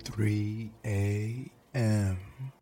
3 a.m.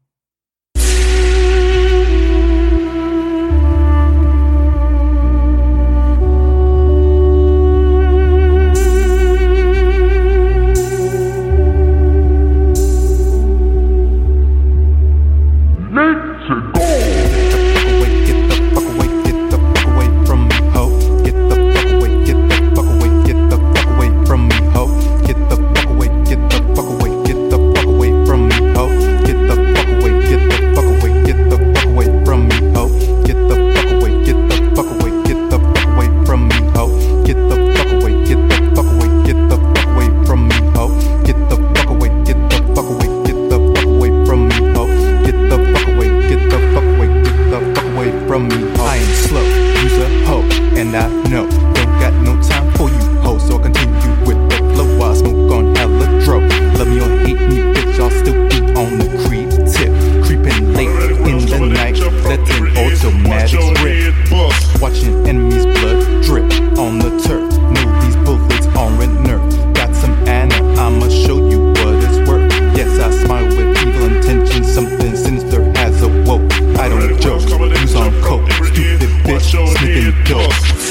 I am slow, use a hoe, and I know don't got no time for you hoes, so I continue with the flow while I smoke on hella dro. Love me or hate me, bitch, I'll still be on the creep tip, creeping late in the night, letting automatics rip, watching enemies' blood drip on the turf. Know these bullets aren't nerf. Got some Anna, I'ma show you what it's worth. Yes, I smile with evil intentions, something sinister has awoke. I don't joke, use on coke, stupid bitch, sniffing dope.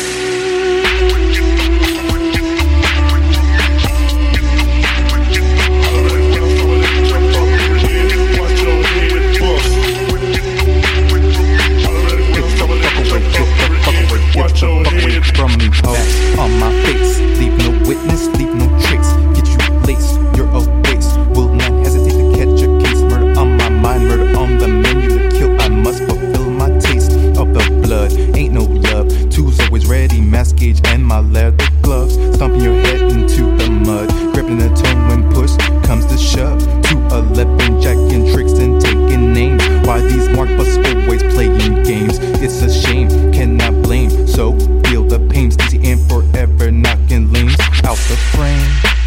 From me, ho, on my face, leave no witness, leave no trace, get you laced, you're a waste, will not hesitate to catch a case, murder on my mind, murder on the menu to kill, I must fulfill my taste of the blood, ain't no love, two's always ready, mass gauge and my leather gloves, stomping your head into the mud, gripping the tone when push comes to shove, 211 jacking tricks and taking names, why these mark busts always playing games, it's a shame, cannot blame, so feel the pain, Stacy and forever knocking lanes out the frame.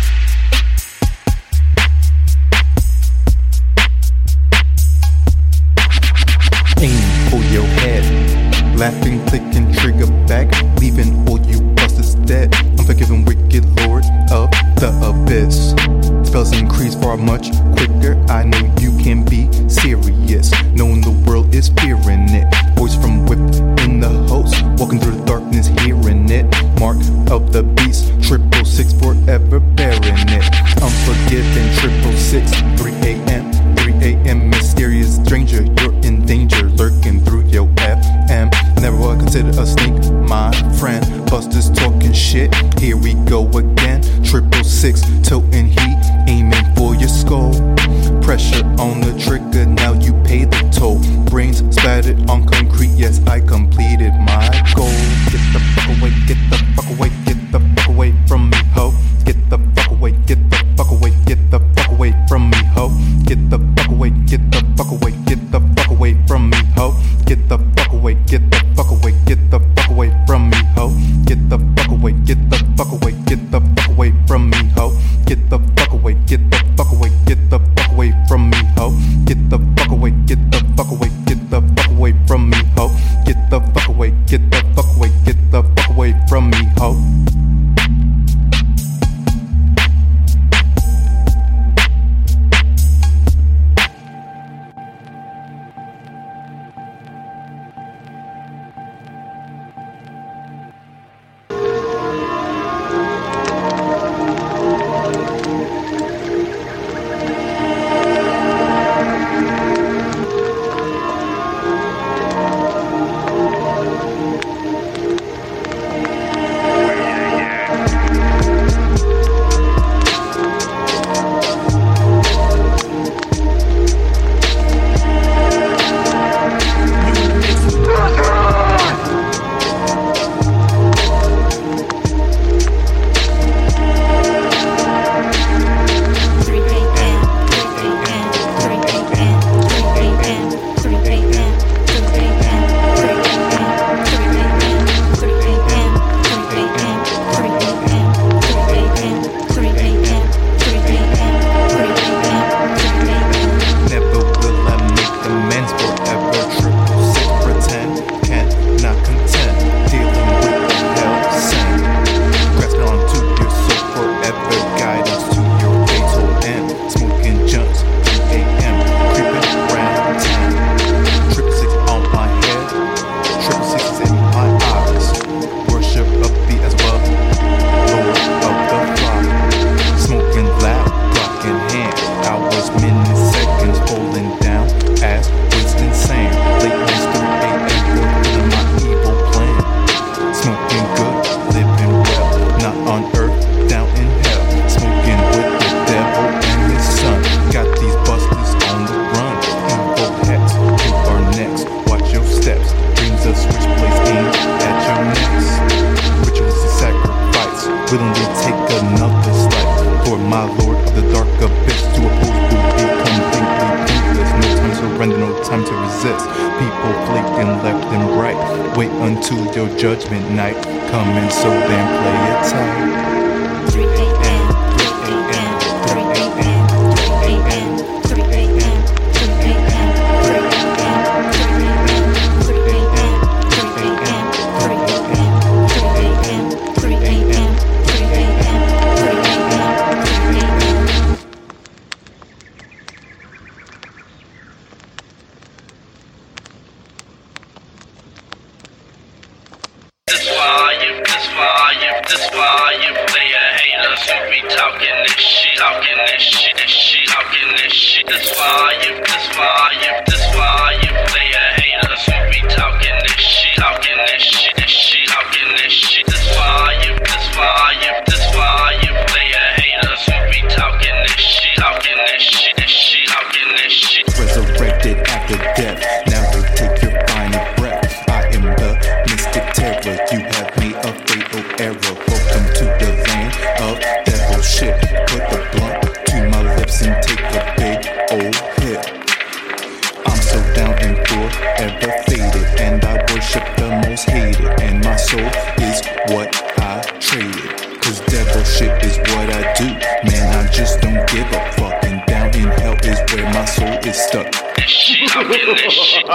Aim for your head, laughing, clicking trigger back, leaving all you busters dead. Unforgiving wicked lord of the abyss. Spells increase far much quicker. I know you can be serious, knowing the world is fearing it. Voice from within the host, walking through the darkness, hearing it. Mark of the beast, 666 forever bearing it. Unforgiving 666, 3 a.m. 3 a.m. Mysterious stranger, you're in danger, lurking through your FM. Never will I consider a snake, my friend. Busters talking shit, here we go again. 666, toting heat, aiming for your skull. Pressure on the trigger, now you pay the toll. Brains splattered on concrete, yes, I completed my goal. Get the fuck away, get the fuck away, get the fuck away from me, ho. Get the fuck away, get the fuck away, get the fuck away from me, ho. Get the fuck away, get the fuck away, get the fuck away from me, ho. Get the fuck away, get the fuck away, get the fuck away from me, ho. Get the fuck away, get the fuck away, get the fuck away from me, ho. Get the fuck away, get the fuck away, get the fuck away from me, ho. Get the fuck away, get the fuck away, get the fuck away from me, ho. Get the fuck away, get the fuck away, get the fuck away from me, ho. take another slice. For my lord of the dark abyss, to oppose will be completely pointless. No time to surrender, no time to resist. People flaking left and right. Wait until your judgment night coming, so then play it tight. 3 a.m., 3 a.m., 3 a.m., 3 a.m., 3 a.m., 3 a.m., 3 a.m., 3 a.m., 3 a.m., 3 a.m., 3 a.m., 3 a.m., 3 a.m., 3 a.m., 3 a.m., 3 a.m. This why you player haters who be talking this shit, talking this shit, this shit, talking this shit. This why you player haters who be talking this shit, talking this shit, this shit, talking this shit. This why you player haters who be talking this shit, talking this shit, this shit, talking this shit. Resurrected after death, now you take your final breath. I am the mystic terror, you have made a fatal error. Welcome to the land of devil shit. Put the blunt to my lips and take a big old hit. I'm so down and forever faded, and I worship the most hated, and my soul is what I traded. Cause devil shit is what I do, man, I just don't give a fuck. And down in hell is where my soul is stuck. This shit, I'm in this shit.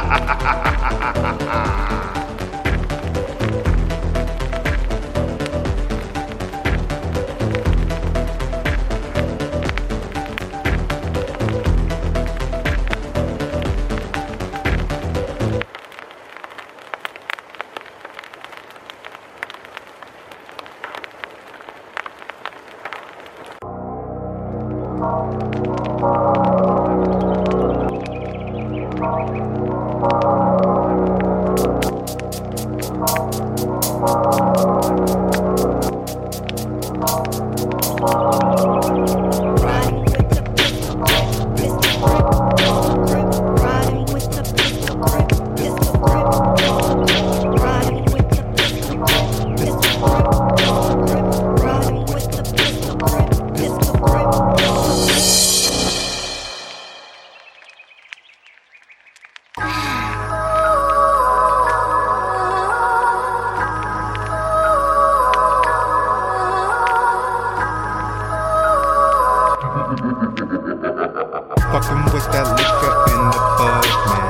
Fucking with that liquor in the bud, man.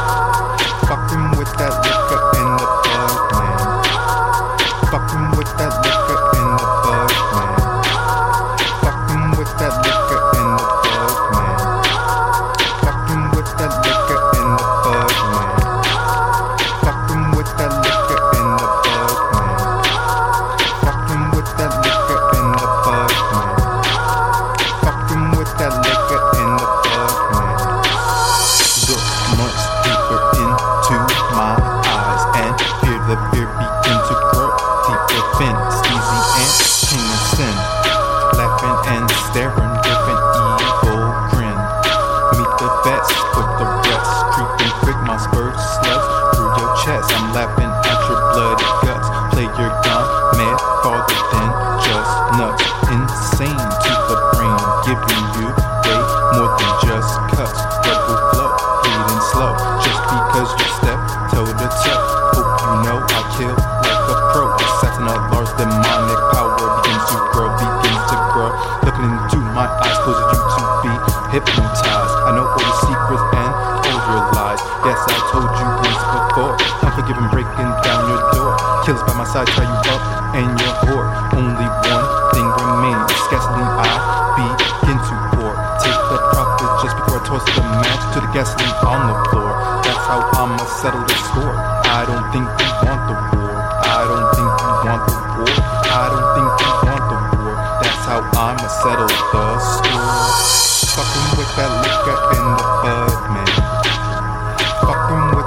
Fucking with that liquor in the bud, man. Fucking with that liquor in the bud, man. Fucking with that liquor in the bud, man. Fucking with that liquor in the bud, man. Fucking with that liquor in the bud, man. Fucking with that liquor in the bud, man. Fucking with that liquor in the bud, man. Look much deeper into my eyes and hear the fear begin to grow. Deeper thin, easy and king of sin. Laughing and staring with an evil grin. Meet the best with the rest. Creeping quick, my spurs slugs through your chest. I'm laughing at your bloody guts. Play your gun, mad, farther than just nuts. Insane to the brain, giving you way more than just cuts. Blood will flow, bleeding slow, just because you step toe to toe. Hope you know I kill like a pro. Assassin of large demonic power begins to grow. Looking into my eyes, causing you to be hypnotized. I know all your secrets and all your lies. Yes, I told you once before. Unforgiving, breaking down your door. Killers by my side, tie you up and your whore. Only one thing remains, gasoline I begin to pour. Take the profit just before I toss the match to the gasoline on the floor. That's how I'ma settle the score. I don't think you want the war. I don't think you want the war. I don't think you want the war. That's how I'ma settle the score. Fucking with that liquor in the bud, man. Fucking with